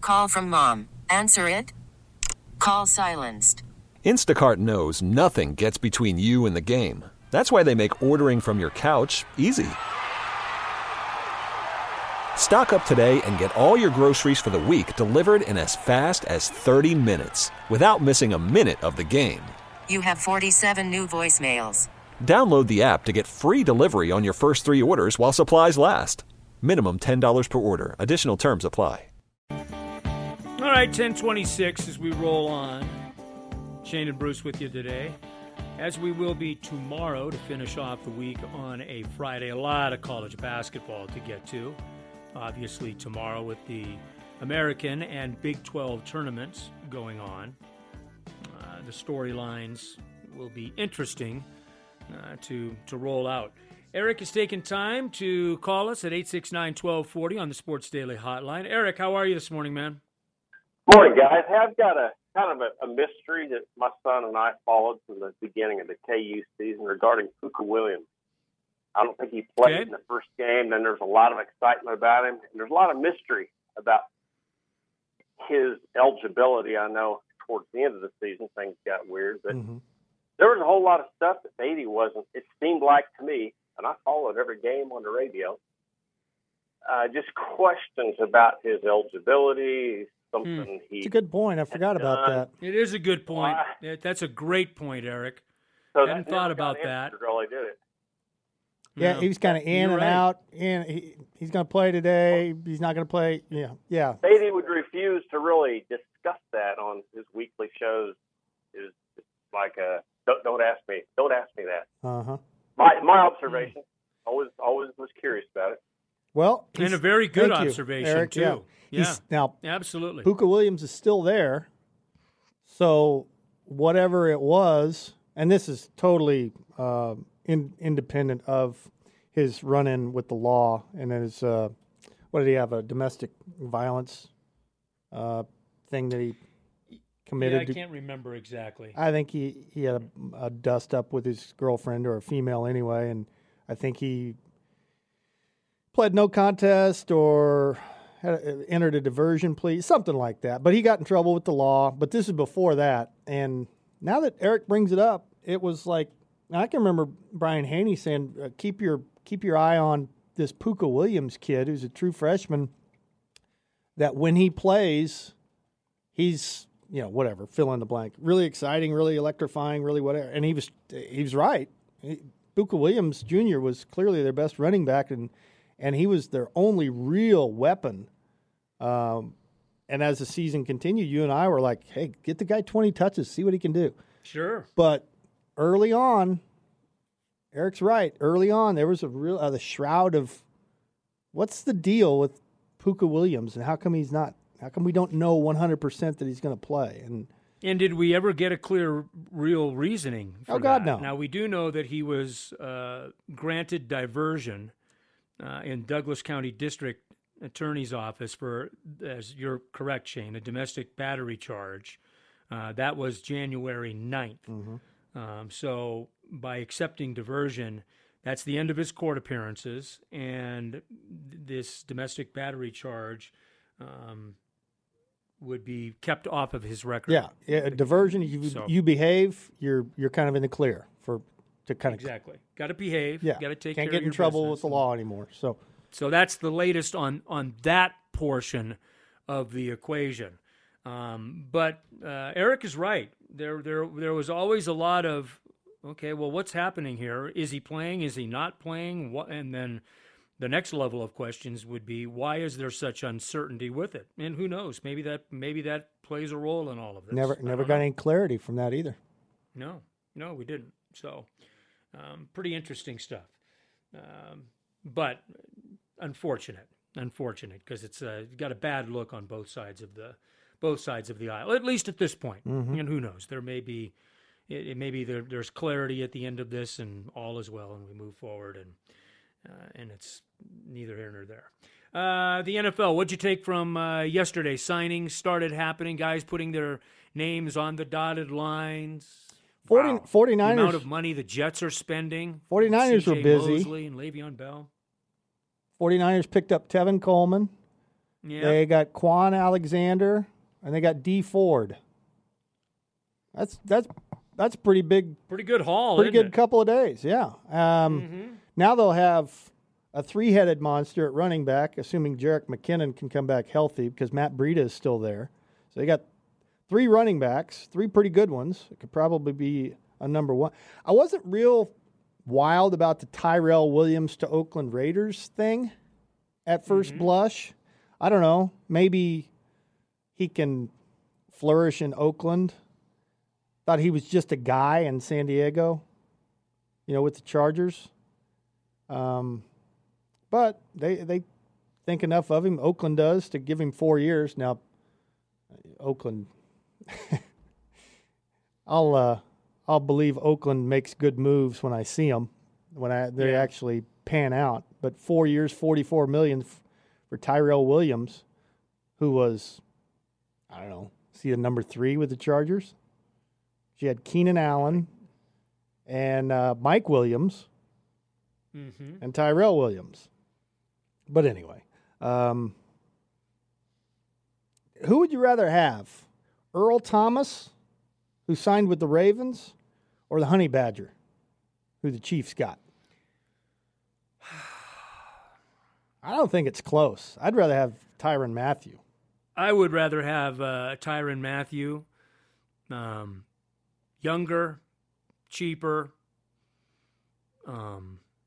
Call from mom. Answer it. Call silenced. Instacart knows nothing gets between you and the game. That's why they make ordering from your couch easy. Stock up today and get all your groceries for the week delivered in as fast as 30 minutes without missing a minute of the game. You have 47 new voicemails. Download the app to get free delivery on your first 3 orders while supplies last. Minimum $10 per order. Additional terms apply. All right, 10:26 as we roll on. Shane and Bruce with you today, as we will be tomorrow to finish off the week on a Friday. A lot of college basketball to get to. Obviously tomorrow with the American and Big 12 tournaments going on. The storylines will be interesting to roll out. Eric has taken time to call us at 869-1240 on the Sports Daily Hotline. Eric, how are you this morning, man? Morning, guys. I've got a kind of a mystery that my son and I followed from the beginning of the KU season regarding Pooka Williams. I don't think he played in the first game. Then there's a lot of excitement about him. And there's a lot of mystery about his eligibility. I know towards the end of the season things got weird, but there was a whole lot of stuff that Beatty wasn't. It seemed like to me, and I followed every game on the radio, just questions about his eligibility. Something It's a good point. I forgot about that. It is a good point. That's a great point, Eric. So I hadn't thought about that. Really, did it? Yeah, he was kind of in and out. He's going to play today. He's not going to play. Yeah. Beatty would refuse to really discuss that on his weekly shows. It's like don't ask me that. My observation. Always was curious about it. Well, and a very good observation Eric, too. Yeah. Now, absolutely. Pooka Williams is still there. So whatever it was, and this is totally independent of his run-in with the law and his, what did he have, a domestic violence thing that he committed? I can't remember exactly. I think he had a dust-up with his girlfriend, or a female anyway, and I think he pled no contest or entered a diversion plea, something like that. But he got in trouble with the law. But this is before that. And now that Eric brings it up, it was like, I can remember Brian Haney saying, keep your eye on this Pooka Williams kid who's a true freshman, that when he plays, he's, whatever, fill in the blank. Really exciting, really electrifying, really whatever. And he was right. Pooka Williams Jr. was clearly their best running back, and he was their only real weapon. And as the season continued, you and I were like, hey, get the guy 20 touches, see what he can do. Sure. But early on, Eric's right. Early on, there was a real the shroud of what's the deal with Pooka Williams, and how come we don't know 100% that he's going to play? And did we ever get a clear, real reasoning for God, that? no. Now, we do know that he was granted diversion in Douglas County District Attorney's Office for, as you're correct, Shane, a domestic battery charge. That was January 9th. So by accepting diversion, that's the end of his court appearances, and this domestic battery charge would be kept off of his record. Yeah, diversion. You behave, you're kind of in the clear to kind of exactly. Got to behave. Yeah, got to take. Can't care get of in your trouble business. with the law anymore. So that's the latest on that portion of the equation. But Eric is right. There was always a lot of, okay, well, what's happening here? Is he playing? Is he not playing? What? And then the next level of questions would be, why is there such uncertainty with it? And who knows? Maybe that plays a role in all of this. Never got any clarity from that either. No, we didn't. So, pretty interesting stuff. But unfortunate because it's got a bad look on both sides of the aisle, at least at this point. And who knows? There may be. It may be there's clarity at the end of this, and all is well, and we move forward, and it's neither here nor there. The NFL, what'd you take from yesterday? Signings started happening, guys putting their names on the dotted lines. 49ers. The amount of money the Jets are spending. 49ers were busy. Mosley and Le'Veon Bell. 49ers picked up Tevin Coleman. Yeah. They got Quan Alexander, and they got D Ford. That's pretty big. Pretty good haul. Pretty isn't good it? couple of days. Yeah. Now they'll have a three-headed monster at running back, assuming Jerick McKinnon can come back healthy because Matt Breida is still there. So they got 3 running backs, 3 pretty good ones. It could probably be a number 1. I wasn't real wild about the Tyrell Williams to Oakland Raiders thing at first blush. I don't know. Maybe he can flourish in Oakland. Thought he was just a guy in San Diego, with the Chargers. But they think enough of him. Oakland does to give him 4 years. Now, Oakland, I'll believe Oakland makes good moves when I see them, when they actually pan out. But 4 years, $44 million for Tyrell Williams, who was, I don't know, the number 3 with the Chargers. She had Keenan Allen and Mike Williams and Tyrell Williams. But anyway, who would you rather have? Earl Thomas, who signed with the Ravens, or the Honey Badger, who the Chiefs got? I don't think it's close. I'd rather have Tyrann Mathieu. I would rather have Tyrann Mathieu. Younger, cheaper. How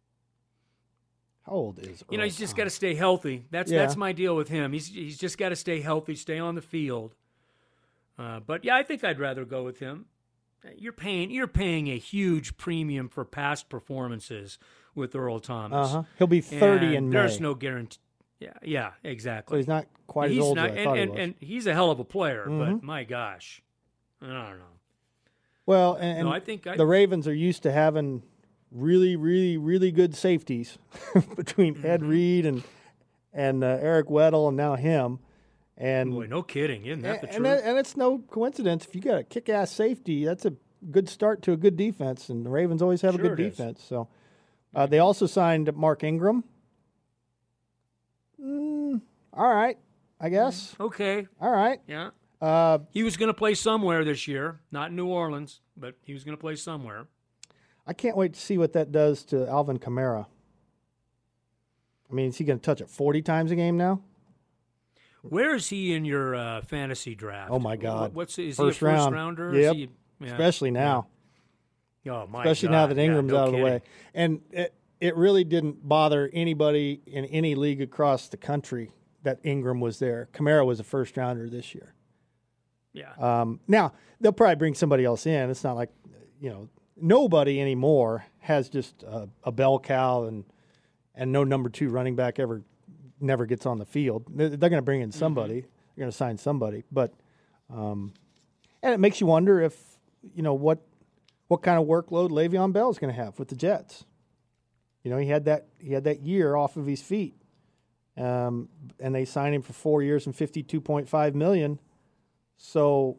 old is Earl He's just Thomas? got to stay healthy. That's my deal with him. He's just got to stay healthy, stay on the field. But yeah, I think I'd rather go with him. You're paying a huge premium for past performances with Earl Thomas. He'll be 30 in May. There's no guarantee. Yeah, exactly. So he's not quite as old as I thought he was. And he's a hell of a player, but my gosh, I don't know. Well, and No, I think the Ravens are used to having really, really, really good safeties between Ed Reed and Eric Weddle and now him. And boy, no kidding, isn't that the truth? And it's no coincidence. If you got a kick-ass safety, that's a good start to a good defense, and the Ravens always have a good defense. So they also signed Mark Ingram. All right, I guess. Okay. All right. Yeah. He was going to play somewhere this year, not in New Orleans, but he was going to play somewhere. I can't wait to see what that does to Alvin Kamara. I mean, is he going to touch it 40 times a game now? Where is he in your fantasy draft? Oh, my God. Is he a first rounder? Yep. Yeah. Especially now. Oh, my Especially God. now that Ingram's no out of the kidding. way. And it really didn't bother anybody in any league across the country that Ingram was there. Kamara was a first-rounder this year. Yeah. Now, they'll probably bring somebody else in. It's not like, nobody anymore has just a bell cow and no number 2 running back never gets on the field. They're going to bring in somebody. They're going to sign somebody. But and it makes you wonder if, what kind of workload Le'Veon Bell is going to have with the Jets. He had that year off of his feet. And they signed him for 4 years and $52.5 million. So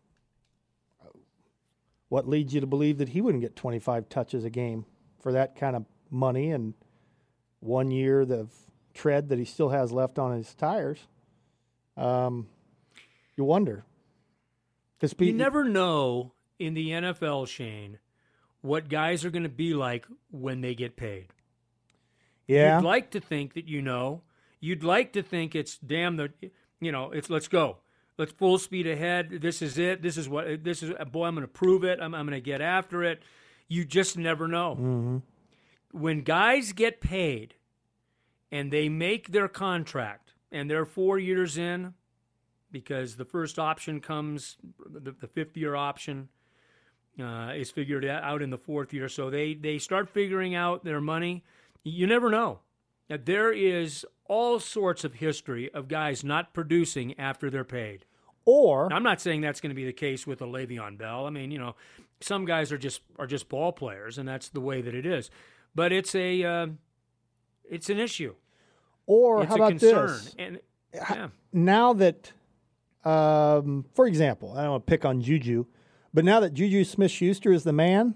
what leads you to believe that he wouldn't get 25 touches a game for that kind of money and 1 year of tread that he still has left on his tires? You wonder. You never know in the NFL, Shane, what guys are going to be like when they get paid. Yeah. You'd like to think that You'd like to think it's it's let's go. Let's full speed ahead. This is it. This is boy, I'm going to prove it. I'm going to get after it. You just never know. Mm-hmm. When guys get paid and they make their contract and they're 4 years in, because the first option comes, the fifth-year option is figured out in the 4th year. So they start figuring out their money. You never know. Now, there is all sorts of history of guys not producing after they're paid. Or now, I'm not saying that's going to be the case with a Le'Veon Bell. I mean, some guys are just ball players, and that's the way that it is. But it's an issue. Or it's how about concern. this? And yeah. Now that, for example, I don't want to pick on Juju, but now that Juju Smith-Schuster is the man,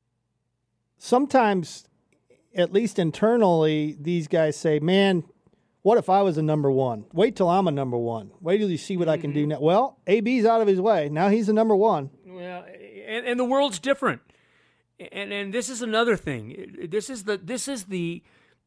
sometimes, at least internally, these guys say, man, What if I was a number one? Wait till I'm a number one. Wait till you see what I can do now. Well, AB's out of his way. Now he's a number one. Well, and the world's different. And this is another thing. This is the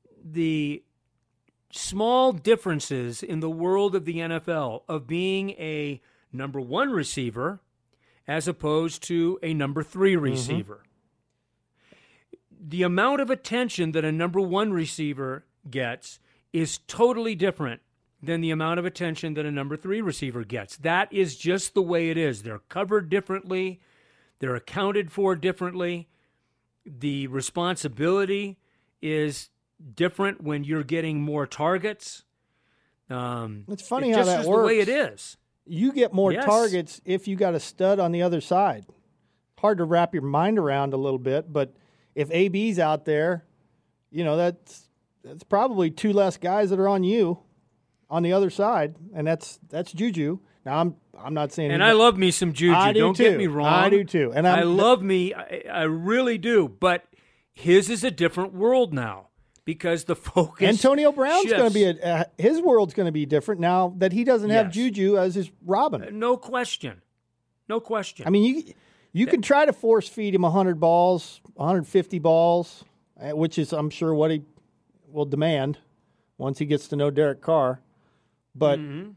small differences in the world of the NFL of being a number one receiver as opposed to a number three receiver. The amount of attention that a number one receiver gets is totally different than the amount of attention that a number three receiver gets. That is just the way it is. They're covered differently. They're accounted for differently. The responsibility is different when you're getting more targets. It's funny how that works. Just the way it is. You get more targets if you got a stud on the other side. Hard to wrap your mind around a little bit, but if AB's out there, that's probably two less guys that are on you on the other side, and that's Juju. Now I'm not saying. And I love me some Juju. I do Don't too. Get me wrong. I do too. And I love me. I really do. But his is a different world now because the focus. Antonio Brown's shifts. going to be his world's going to be different now that he doesn't have Juju as his Robin. No question. No question. I mean, you can try to force feed him 100 balls, 150 balls, which is I'm sure what he will demand once he gets to know Derek Carr, but.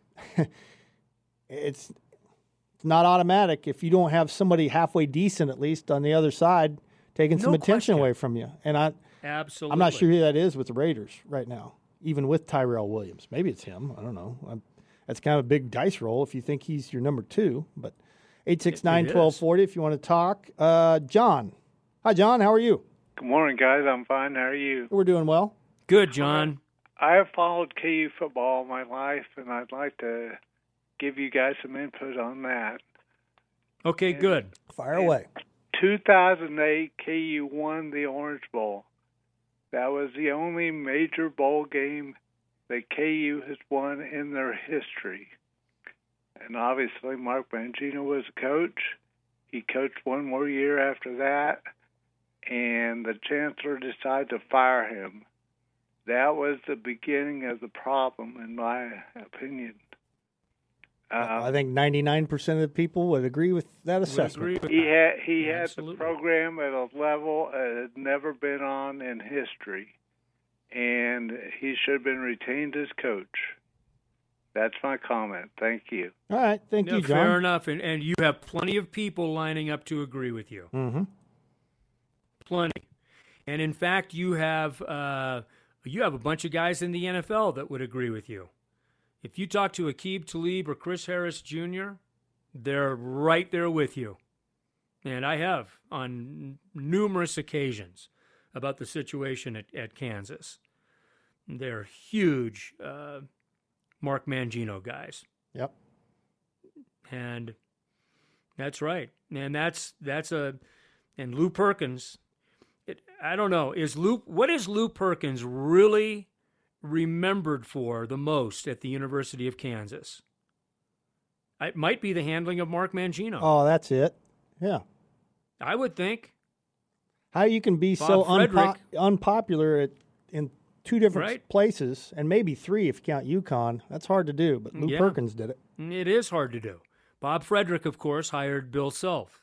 It's not automatic if you don't have somebody halfway decent, at least on the other side, taking some attention away from you. And absolutely, I'm not sure who that is with the Raiders right now, even with Tyrell Williams. Maybe it's him. I don't know. That's kind of a big dice roll if you think he's your number two. But 869-1240 if you want to talk. John. Hi, John. How are you? Good morning, guys. I'm fine. How are you? We're doing well. Good, John. I have followed KU football all my life, and I'd like to give you guys some input on that. Okay, good. Fire away. 2008, KU won the Orange Bowl. That was the only major bowl game that KU has won in their history. And obviously, Mark Mangino was a coach. He coached one more year after that, and the chancellor decided to fire him. That was the beginning of the problem, in my opinion. I think 99% of the people would agree with that assessment. He had the program at a level it had never been on in history, and he should have been retained as coach. That's my comment. Thank you. All right. Thank you, John. Fair enough. And you have plenty of people lining up to agree with you. Mm-hmm. Plenty. And, in fact, you have a bunch of guys in the NFL that would agree with you. If you talk to Aqib Talib or Chris Harris Jr., they're right there with you. And I have on numerous occasions about the situation at Kansas. They're huge Mark Mangino guys. Yep. And that's right. And and Lou Perkins, I don't know, what is Lou Perkins really remembered for the most at the University of Kansas? It might be the handling of Mark Mangino. Oh, that's it. Yeah. I would think. How you can be so unpopular in two different places, and maybe three if you count UConn. That's hard to do, but Lou Perkins did it. It is hard to do. Bob Frederick, of course, hired Bill Self.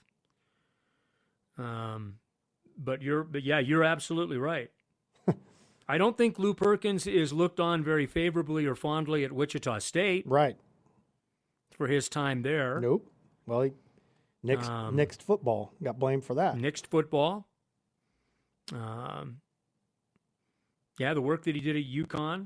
But you're absolutely right. I don't think Lou Perkins is looked on very favorably or fondly at Wichita State. Right. For his time there. Nope. Well, he nixed football. Got blamed for that. Nixed football. The work that he did at UConn.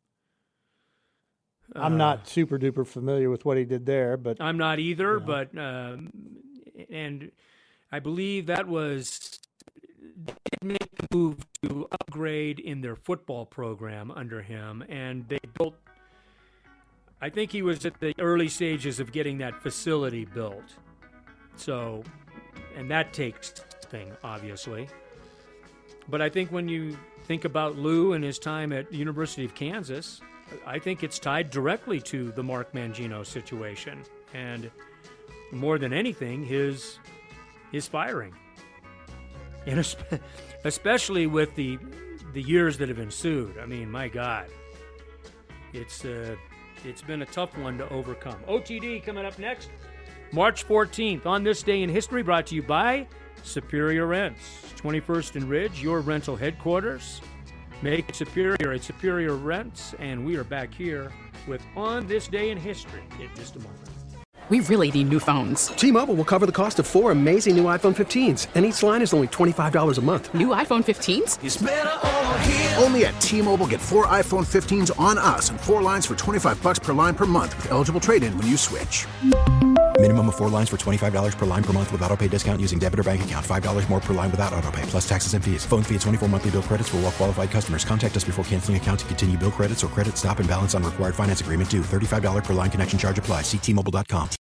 I'm not super duper familiar with what he did there, but I'm not either. But and I believe that was did make a move to upgrade in their football program under him, and they built. I think he was at the early stages of getting that facility built. So, and that takes thing obviously. But I think when you think about Lou and his time at University of Kansas, I think it's tied directly to the Mark Mangino situation, and more than anything, his firing, and especially with the years that have ensued. I mean, my God, It's been a tough one to overcome. OTD coming up next. March 14th, on this day in history, brought to you by Superior Rents. 21st and Ridge, your rental headquarters. Make it Superior at Superior Rents. And we are back here with On This Day in History in just a moment. We really need new phones. T-Mobile will cover the cost of 4 amazing new iPhone 15s, and each line is only $25 a month. New iPhone 15s? It's better over here. Only at T-Mobile, get 4 iPhone 15s on us and 4 lines for $25 per line per month with eligible trade-in when you switch. Minimum of 4 lines for $25 per line per month with autopay discount using debit or bank account. $5 more per line without autopay, plus taxes and fees. Phone fee at 24 monthly bill credits for well-qualified customers. Contact us before canceling account to continue bill credits or credit stop and balance on required finance agreement due. $35 per line connection charge applies. See T-Mobile.com.